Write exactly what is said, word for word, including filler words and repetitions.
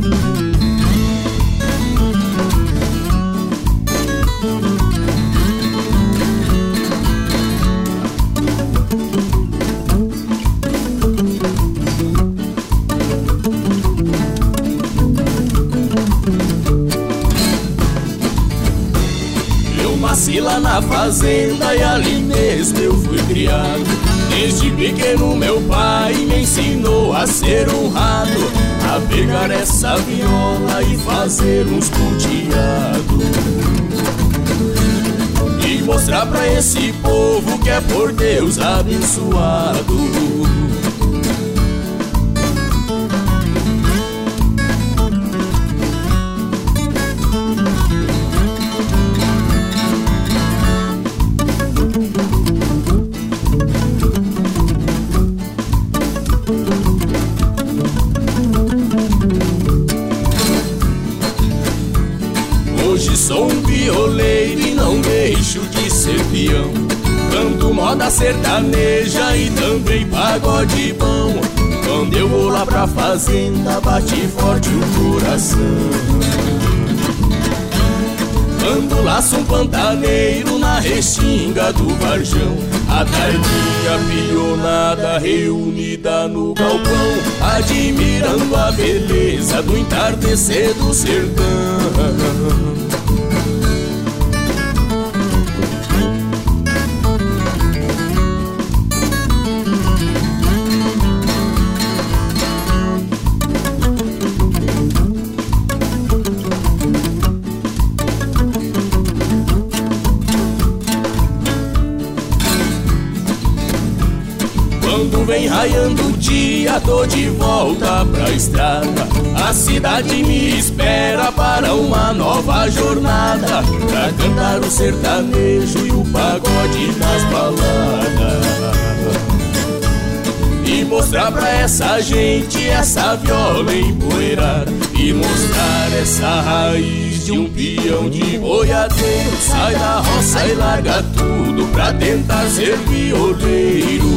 Nasci lá na fazenda e ali mesmo eu fui criado. Desde pequeno meu pai me ensinou a ser honrado, a pegar essa viola e fazer uns ponteados, e mostrar pra esse povo que é por Deus abençoado. Hoje sou um violeiro e não deixo de ser peão. Canto moda sertaneja e também pagode bom. Quando eu vou lá pra fazenda bate forte o coração. Quando laço um pantaneiro na restinga do Varjão, a tardinha pilhonada reunida no galpão, admirando a beleza do entardecer do sertão. Quando vem raiando o dia, tô de volta pra estrada. A cidade me espera para uma nova jornada, pra cantar o sertanejo e o pagode nas baladas, e mostrar pra essa gente essa viola empoeirada, e mostrar essa raiz de um peão de boiadeiro. Sai da roça e larga tudo pra tentar ser violeiro.